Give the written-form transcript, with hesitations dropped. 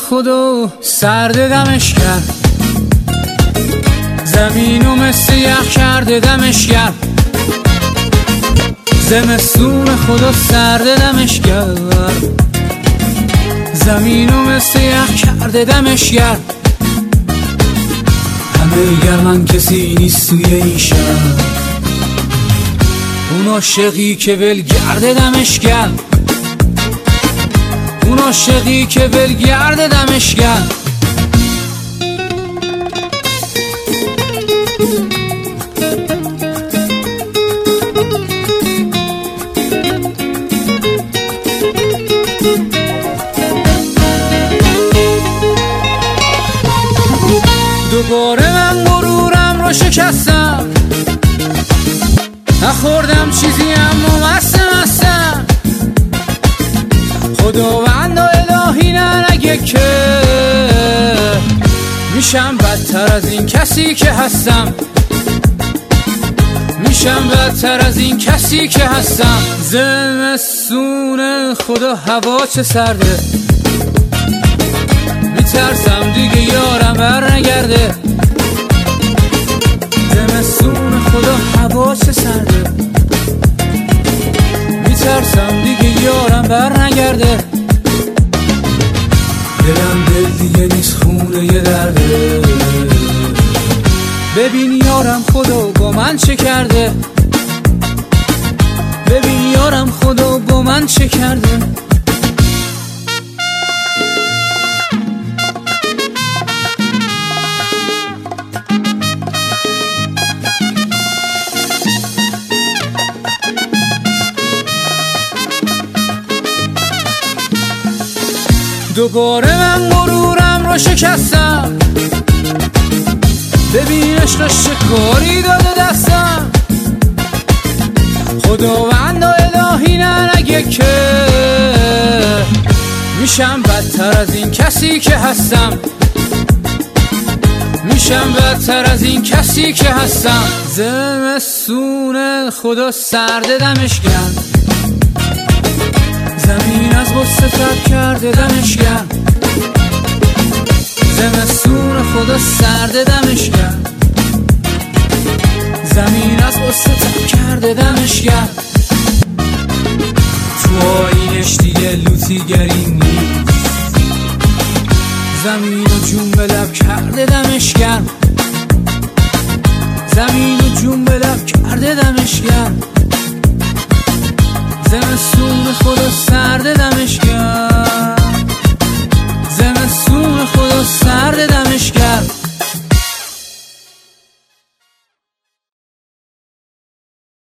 خدا سرد دمش کرد، زمینو مثل یخ کرده دمش کرد. زمستون خدا سرد دمش کرد، زمینو مثل یخ کرده دمش کرد. همه گرمن کسی نیست توی این شهر، اون عاشقی که ولگرد دمش کرد، اون عاشقی که ولگرد دمش کرد. دوباره من غرورم رو شکستم، نخوردم چیزی اما مستم. خداوند و الهی نگه که میشم بدتر از این کسی که هستم، میشم بدتر از این کسی که هستم. زمستون خدا هوا چه سرده، میترسم دیگه یارم بر نگرده. زمستون خدا هوا چه سرده، میترسم دیگه یارم بر نگرده. دلم دل دیگه نیست خونه یه درده، ببین یارم خدا با من چه کرده، ببین یارم خدا با من چه کرده. دوباره من غرورم رو شکستم، ببین عشقش چه کاری داده دستم. خداوند و الهی نگه که میشم بدتر از این کسی که هستم، میشم بدتر از این کسی که هستم. زمستون خدا سرد دمش کرد، زمین از غصه تب کرده دمش کرد. زمستون خدا سرد دمش کرد، زمین از غصه تب کرده دمش کرد. تو آینش دیگه لوتیگری نیست، زمین و جون به لب کرده دمش کرد، زمین و جون به لب کرده دمش کرد. زمستون خدا